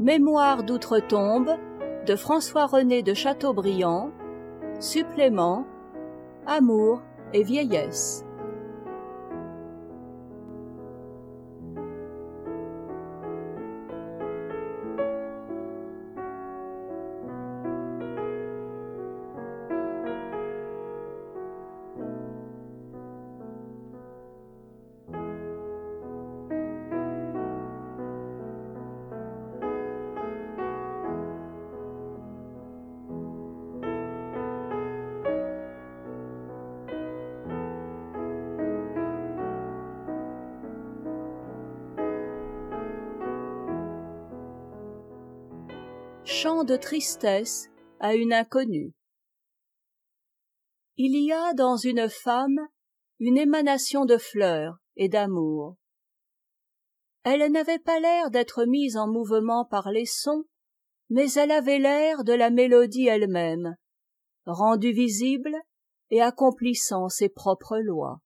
Mémoires d'outre-tombe de François-René de Chateaubriand, supplément, Amour et vieillesse. Chant de tristesse à une inconnue. Il y a dans une femme une émanation de fleurs et d'amour. Elle n'avait pas l'air d'être mise en mouvement par les sons, mais elle avait l'air de la mélodie elle-même, rendue visible et accomplissant ses propres lois.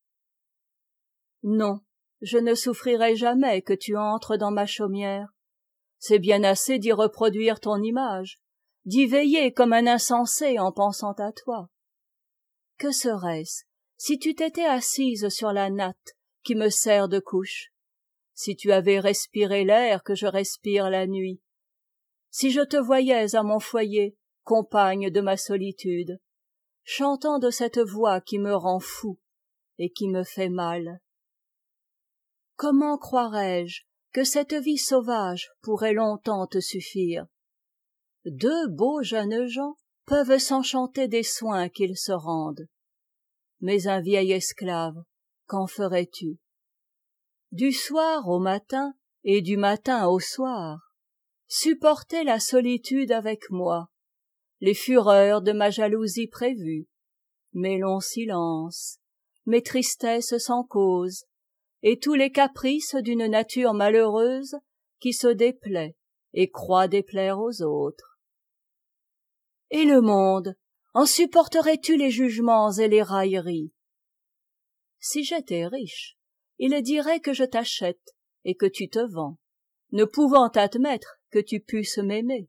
Non, je ne souffrirai jamais que tu entres dans ma chaumière. C'est bien assez d'y reproduire ton image, d'y veiller comme un insensé en pensant à toi. Que serait-ce si tu t'étais assise sur la natte qui me sert de couche, si tu avais respiré l'air que je respire la nuit, si je te voyais à mon foyer, compagne de ma solitude, chantant de cette voix qui me rend fou et qui me fait mal? Comment croirais-je que cette vie sauvage pourrait longtemps te suffire? Deux beaux jeunes gens peuvent s'enchanter des soins qu'ils se rendent. Mais un vieil esclave, qu'en ferais-tu? Du soir au matin et du matin au soir, supporter la solitude avec moi, les fureurs de ma jalousie prévue, mes longs silences, mes tristesses sans cause, et tous les caprices d'une nature malheureuse qui se déplaît et croit déplaire aux autres. Et le monde, en supporterais-tu les jugements et les railleries? Si j'étais riche, il dirait que je t'achète et que tu te vends, ne pouvant admettre que tu pusses m'aimer.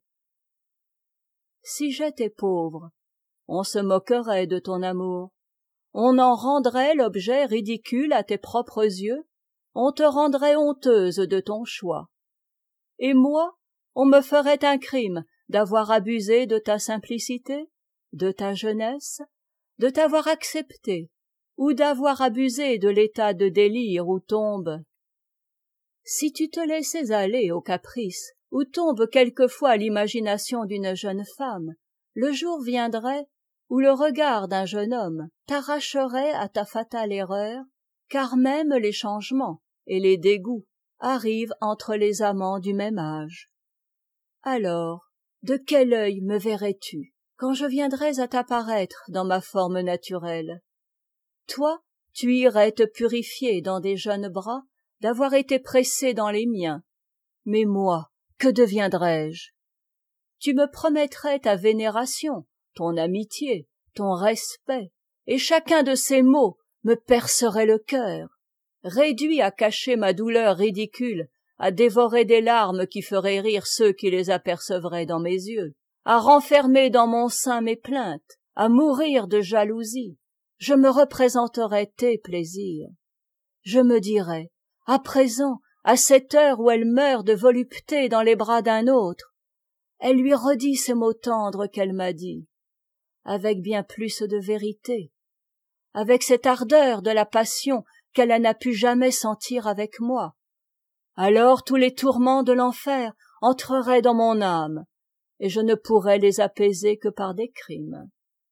Si j'étais pauvre, on se moquerait de ton amour, on en rendrait l'objet ridicule à tes propres yeux, on te rendrait honteuse de ton choix. Et moi, on me ferait un crime d'avoir abusé de ta simplicité, de ta jeunesse, de t'avoir accepté, ou d'avoir abusé de l'état de délire où tombe. Si tu te laissais aller aux caprices où tombe quelquefois l'imagination d'une jeune femme, le jour viendrait où le regard d'un jeune homme t'arracherait à ta fatale erreur, car même les changements et les dégoûts arrivent entre les amants du même âge. Alors, de quel œil me verrais-tu quand je viendrais à t'apparaître dans ma forme naturelle? Toi, tu irais te purifier dans des jeunes bras d'avoir été pressé dans les miens. Mais moi, que deviendrais-je? Tu me promettrais ta vénération, ton amitié, ton respect, et chacun de ces mots me percerait le cœur, réduit à cacher ma douleur ridicule, à dévorer des larmes qui feraient rire ceux qui les apercevraient dans mes yeux, à renfermer dans mon sein mes plaintes, à mourir de jalousie. Je me représenterais tes plaisirs. Je me dirais, à présent, à cette heure où elle meurt de volupté dans les bras d'un autre, elle lui redit ces mots tendres qu'elle m'a dits, avec bien plus de vérité, avec cette ardeur de la passion qu'elle n'a pu jamais sentir avec moi. Alors tous les tourments de l'enfer entreraient dans mon âme, et je ne pourrais les apaiser que par des crimes.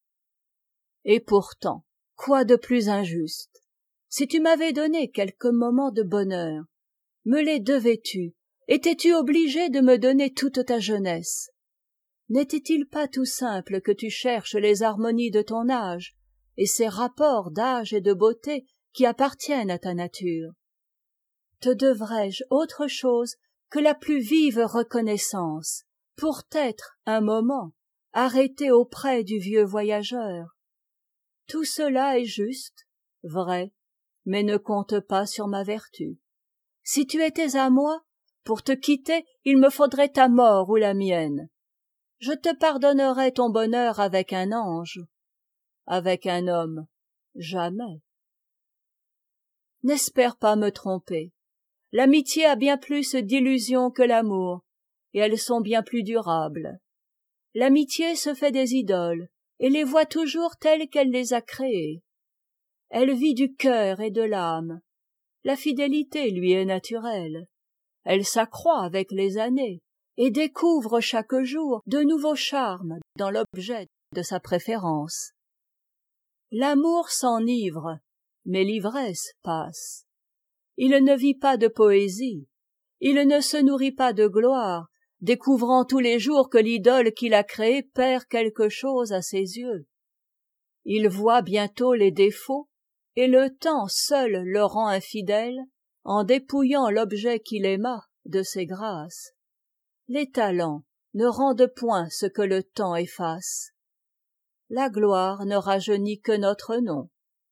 Et pourtant, quoi de plus injuste? Si tu m'avais donné quelques moments de bonheur, me les devais-tu? Étais-tu obligé de me donner toute ta jeunesse? N'était-il pas tout simple que tu cherches les harmonies de ton âge et ces rapports d'âge et de beauté qui appartiennent à ta nature? Te devrais-je autre chose que la plus vive reconnaissance pour t'être, un moment, arrêté auprès du vieux voyageur? Tout cela est juste, vrai, mais ne compte pas sur ma vertu. Si tu étais à moi, Pour te quitter, il me faudrait ta mort ou la mienne. Je te pardonnerais ton bonheur avec un ange. Avec un homme, jamais. N'espère pas me tromper. L'amitié a bien plus d'illusions que l'amour, et elles sont bien plus durables. L'amitié se fait des idoles, et les voit toujours telles qu'elle les a créées. Elle vit du cœur et de l'âme. La fidélité lui est naturelle. Elle s'accroît avec les années, et découvre chaque jour de nouveaux charmes dans l'objet de sa préférence. L'amour s'enivre, mais l'ivresse passe. Il ne vit pas de poésie, il ne se nourrit pas de gloire, découvrant tous les jours que l'idole qu'il a créée perd quelque chose à ses yeux. Il voit bientôt les défauts, et le temps seul le rend infidèle en dépouillant l'objet qu'il aima de ses grâces. Les talents ne rendent point ce que le temps efface. La gloire ne rajeunit que notre nom.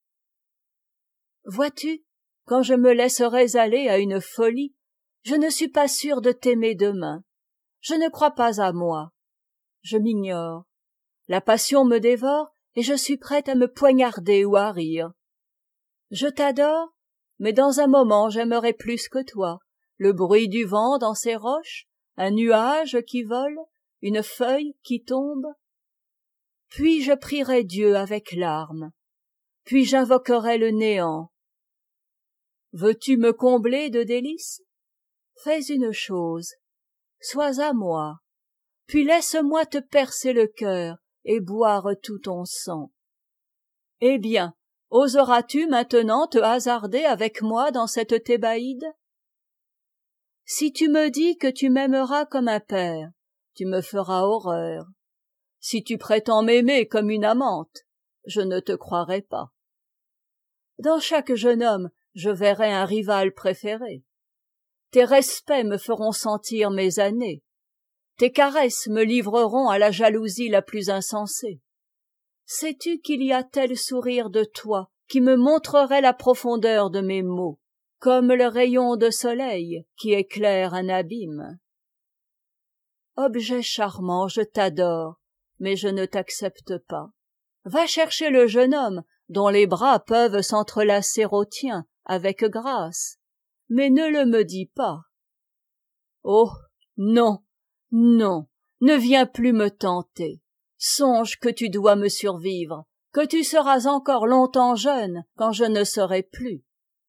Vois-tu, quand je me laisserais aller à une folie, je ne suis pas sûre de t'aimer demain. Je ne crois pas à moi. Je m'ignore. La passion me dévore et je suis prête à me poignarder ou à rire. Je t'adore, mais dans un moment j'aimerai plus que toi le bruit du vent dans ces roches, un nuage qui vole, une feuille qui tombe. Puis je prierai Dieu avec larmes, puis j'invoquerai le néant. Veux-tu me combler de délices? Fais une chose, sois à moi, puis laisse-moi te percer le cœur et boire tout ton sang. Eh bien, oseras-tu maintenant te hasarder avec moi dans cette Thébaïde? Si tu me dis que tu m'aimeras comme un père, tu me feras horreur. Si tu prétends m'aimer comme une amante, je ne te croirai pas. Dans chaque jeune homme, je verrai un rival préféré. Tes respects me feront sentir mes années. Tes caresses me livreront à la jalousie la plus insensée. Sais-tu qu'il y a tel sourire de toi qui me montrerait la profondeur de mes maux, comme le rayon de soleil qui éclaire un abîme? Objet charmant, je t'adore, mais je ne t'accepte pas. Va chercher le jeune homme dont les bras peuvent s'entrelacer aux tiens avec grâce, mais ne le me dis pas. Oh, non, non, ne viens plus me tenter. Songe que tu dois me survivre, que tu seras encore longtemps jeune quand je ne serai plus.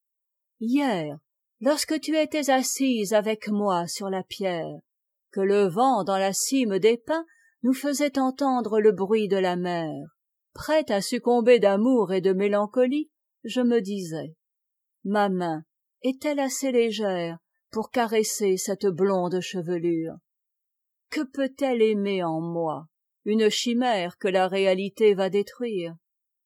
Hier, lorsque tu étais assise avec moi sur la pierre, que le vent dans la cime des pins nous faisait entendre le bruit de la mer, prête à succomber d'amour et de mélancolie, je me disais, ma main est-elle assez légère pour caresser cette blonde chevelure? Que peut-elle aimer en moi, une chimère que la réalité va détruire?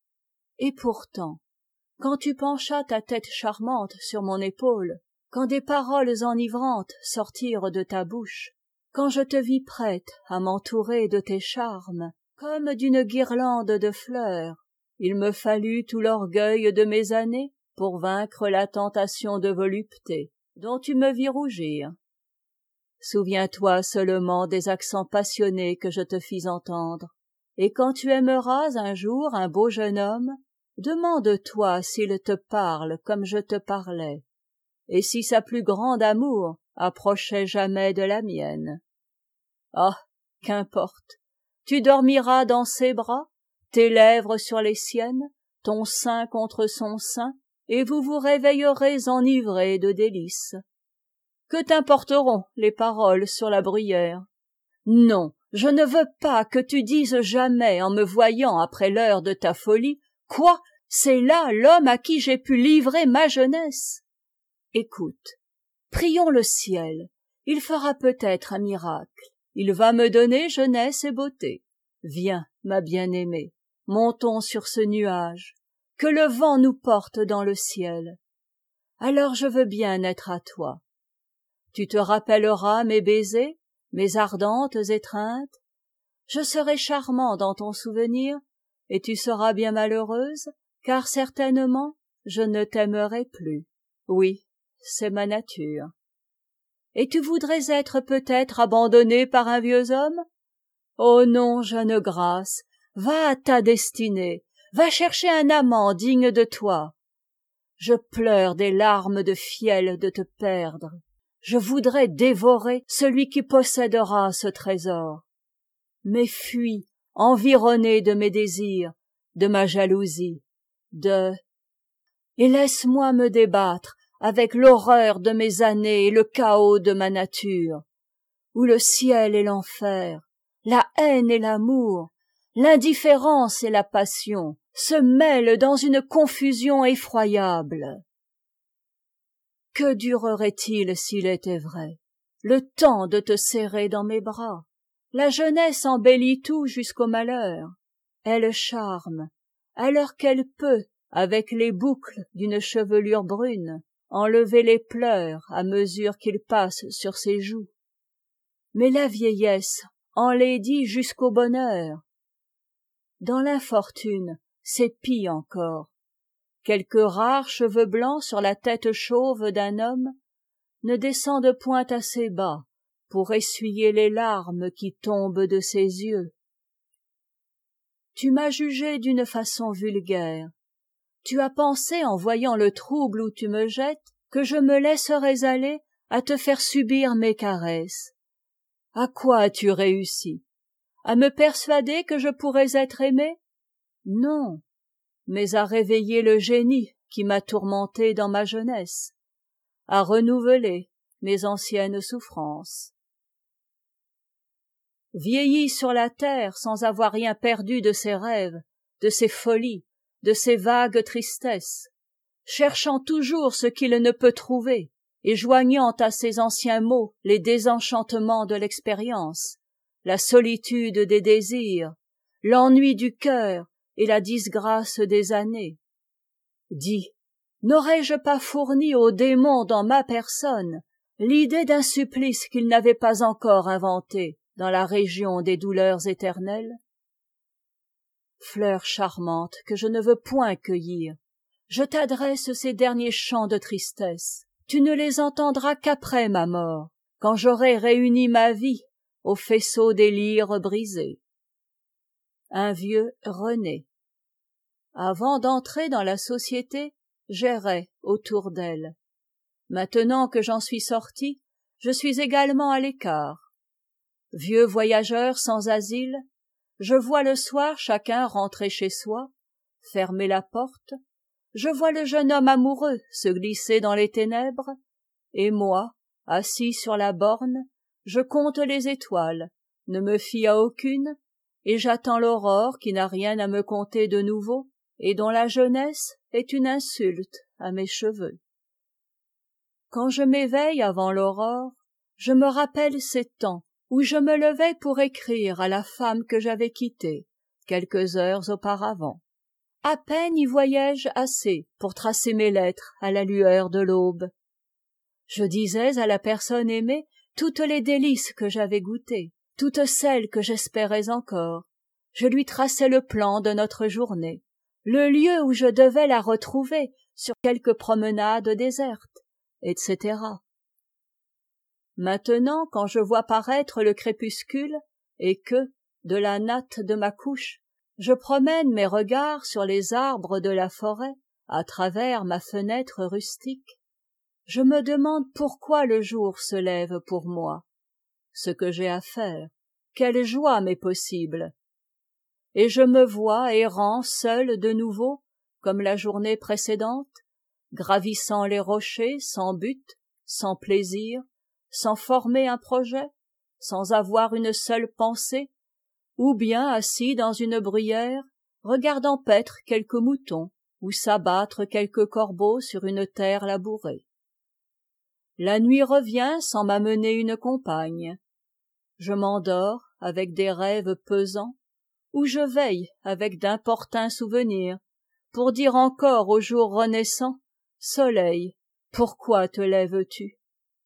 Et pourtant, quand tu penchas ta tête charmante sur mon épaule, quand des paroles enivrantes sortirent de ta bouche, quand je te vis prête à m'entourer de tes charmes, comme d'une guirlande de fleurs, il me fallut tout l'orgueil de mes années pour vaincre la tentation de volupté dont tu me vis rougir. Souviens-toi seulement des accents passionnés que je te fis entendre, et quand tu aimeras un jour un beau jeune homme, demande-toi s'il te parle comme je te parlais, et si sa plus grande amour approchait jamais de la mienne. Ah, qu'importe, tu dormiras dans ses bras, tes lèvres sur les siennes, ton sein contre son sein, et vous vous réveillerez enivrés de délices. Que t'importeront les paroles sur la bruyère? Non, je ne veux pas que tu dises jamais en me voyant après l'heure de ta folie, quoi, c'est là l'homme à qui j'ai pu livrer ma jeunesse. Écoute, prions le ciel, il fera peut-être un miracle, il va me donner jeunesse et beauté. Viens, ma bien-aimée, montons sur ce nuage, que le vent nous porte dans le ciel. Alors je veux bien être à toi. Tu te rappelleras mes baisers, mes ardentes étreintes. Je serai charmant dans ton souvenir, et tu seras bien malheureuse, car certainement je ne t'aimerai plus. Oui, c'est ma nature. et tu voudrais être peut-être abandonnée par un vieux homme? Oh non, jeune grâce, va à ta destinée, va chercher un amant digne de toi. Je pleure des larmes de fiel de te perdre. Je voudrais dévorer celui qui possédera ce trésor. Mais fuis, environné de mes désirs, de ma jalousie, et laisse-moi me débattre avec l'horreur de mes années et le chaos de ma nature, où le ciel et l'enfer, la haine et l'amour, l'indifférence et la passion se mêlent dans une confusion effroyable. Que durerait-il s'il était vrai? Le temps de te serrer dans mes bras. La jeunesse embellit tout jusqu'au malheur. Elle charme, alors qu'elle peut, avec les boucles d'une chevelure brune, enlever les pleurs à mesure qu'ils passent sur ses joues. Mais la vieillesse enlaidit jusqu'au bonheur. Dans l'infortune, c'est pis encore. Quelques rares cheveux blancs sur la tête chauve d'un homme ne descendent point assez bas pour essuyer les larmes qui tombent de ses yeux. Tu m'as jugé d'une façon vulgaire. Tu as pensé, en voyant le trouble où tu me jettes, que je me laisserais aller à te faire subir mes caresses. À quoi as-tu réussi? À me persuader que je pourrais être aimé? Non, mais à réveiller le génie qui m'a tourmenté dans ma jeunesse, à renouveler mes anciennes souffrances. Vieilli sur la terre sans avoir rien perdu de ses rêves, de ses folies, de ses vagues tristesses, cherchant toujours ce qu'il ne peut trouver, et joignant à ses anciens maux les désenchantements de l'expérience, la solitude des désirs, l'ennui du cœur et la disgrâce des années. Dis, n'aurais-je pas fourni au démon dans ma personne l'idée d'un supplice qu'il n'avait pas encore inventé dans la région des douleurs éternelles? Fleur charmante que je ne veux point cueillir, je t'adresse ces derniers chants de tristesse. Tu ne les entendras qu'après ma mort, quand j'aurai réuni ma vie au faisceau des lyres brisés. Un vieux René. Avant d'entrer dans la société, j'errais autour d'elle. Maintenant que j'en suis sorti, je suis également à l'écart. Vieux voyageur sans asile, je vois le soir chacun rentrer chez soi, fermer la porte, je vois le jeune homme amoureux se glisser dans les ténèbres, et moi, assis sur la borne, je compte les étoiles, ne me fie à aucune, et j'attends l'aurore qui n'a rien à me conter de nouveau, et dont la jeunesse est une insulte à mes cheveux. Quand je m'éveille avant l'aurore, je me rappelle ces temps où je me levais pour écrire à la femme que j'avais quittée quelques heures auparavant. À peine y voyais-je assez pour tracer mes lettres à la lueur de l'aube. Je disais à la personne aimée toutes les délices que j'avais goûtées, toutes celles que j'espérais encore. Je lui traçais le plan de notre journée, le lieu où je devais la retrouver sur quelque promenade déserte, etc. Maintenant, quand je vois paraître le crépuscule et que, de la natte de ma couche, je promène mes regards sur les arbres de la forêt à travers ma fenêtre rustique, je me demande pourquoi le jour se lève pour moi, ce que j'ai à faire, quelle joie m'est possible. Et je me vois errant seul de nouveau, comme la journée précédente, gravissant les rochers sans but, sans plaisir, sans former un projet, sans avoir une seule pensée, ou bien assis dans une bruyère, regardant paître quelques moutons ou s'abattre quelques corbeaux sur une terre labourée. La nuit revient sans m'amener une compagne. Je m'endors avec des rêves pesants, ou je veille avec d'importuns souvenirs, pour dire encore au jour renaissant, « Soleil, pourquoi te lèves-tu »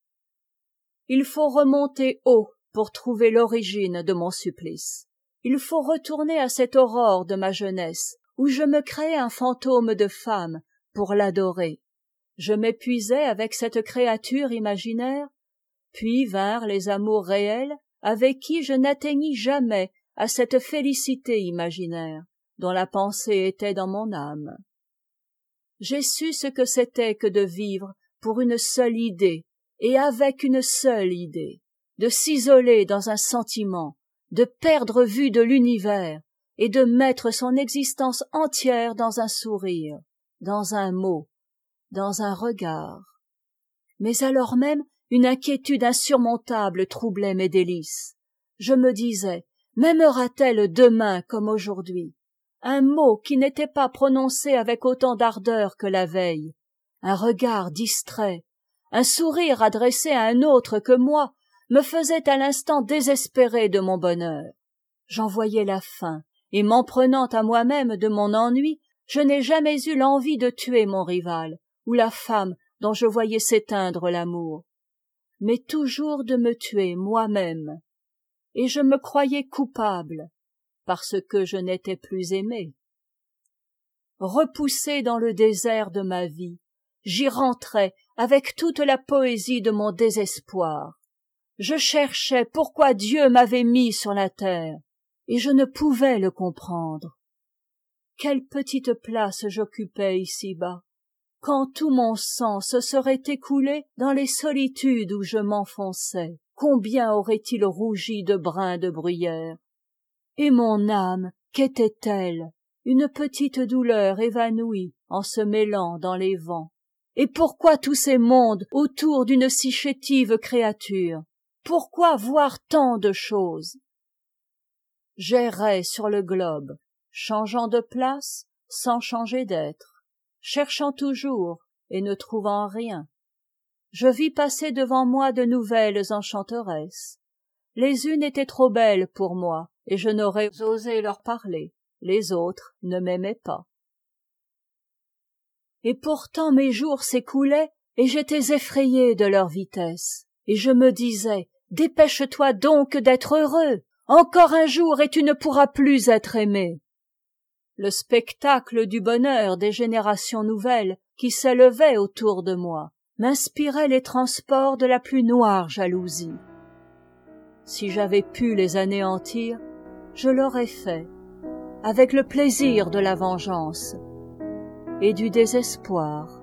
Il faut remonter haut pour trouver l'origine de mon supplice. Il faut retourner à cette aurore de ma jeunesse, où je me créais un fantôme de femme pour l'adorer. Je m'épuisais avec cette créature imaginaire, Puis vinrent les amours réels avec qui je n'atteignis jamais à cette félicité imaginaire dont la pensée était dans mon âme. J'ai su ce que c'était que de vivre pour une seule idée et avec une seule idée, de s'isoler dans un sentiment, de perdre vue de l'univers et de mettre son existence entière dans un sourire, dans un mot, dans un regard. Mais alors même, une inquiétude insurmontable troublait mes délices. Je me disais, m'aimera-t-elle demain comme aujourd'hui? Un mot qui n'était pas prononcé avec autant d'ardeur que la veille, un regard distrait, un sourire adressé à un autre que moi, me faisait à l'instant désespérer de mon bonheur. J'en voyais la fin, et m'en prenant à moi-même de mon ennui, je n'ai jamais eu l'envie de tuer mon rival, ou la femme dont je voyais s'éteindre l'amour, mais toujours de me tuer moi-même, et je me croyais coupable, parce que je n'étais plus aimé. Repoussé dans le désert de ma vie, j'y rentrais avec toute la poésie de mon désespoir. Je cherchais pourquoi Dieu m'avait mis sur la terre, et je ne pouvais le comprendre. Quelle petite place j'occupais ici-bas, quand tout mon sang se serait écoulé dans les solitudes où je m'enfonçais, combien aurait-il rougi de brins de bruyère? Et mon âme, qu'était-elle? Une petite douleur évanouie en se mêlant dans les vents. Et pourquoi tous ces mondes autour d'une si chétive créature? Pourquoi voir tant de choses? J'errais sur le globe, changeant de place sans changer d'être, cherchant toujours et ne trouvant rien. Je vis passer devant moi de nouvelles enchanteresses. Les unes étaient trop belles pour moi, et je n'aurais osé leur parler. Les autres ne m'aimaient pas. Et pourtant mes jours s'écoulaient, et j'étais effrayé de leur vitesse. Et je me disais, dépêche-toi donc d'être heureux. Encore un jour et tu ne pourras plus être aimé. Le spectacle du bonheur des générations nouvelles qui s'élevaient autour de moi m'inspirait les transports de la plus noire jalousie. Si j'avais pu les anéantir, je l'aurais fait, avec le plaisir de la vengeance et du désespoir.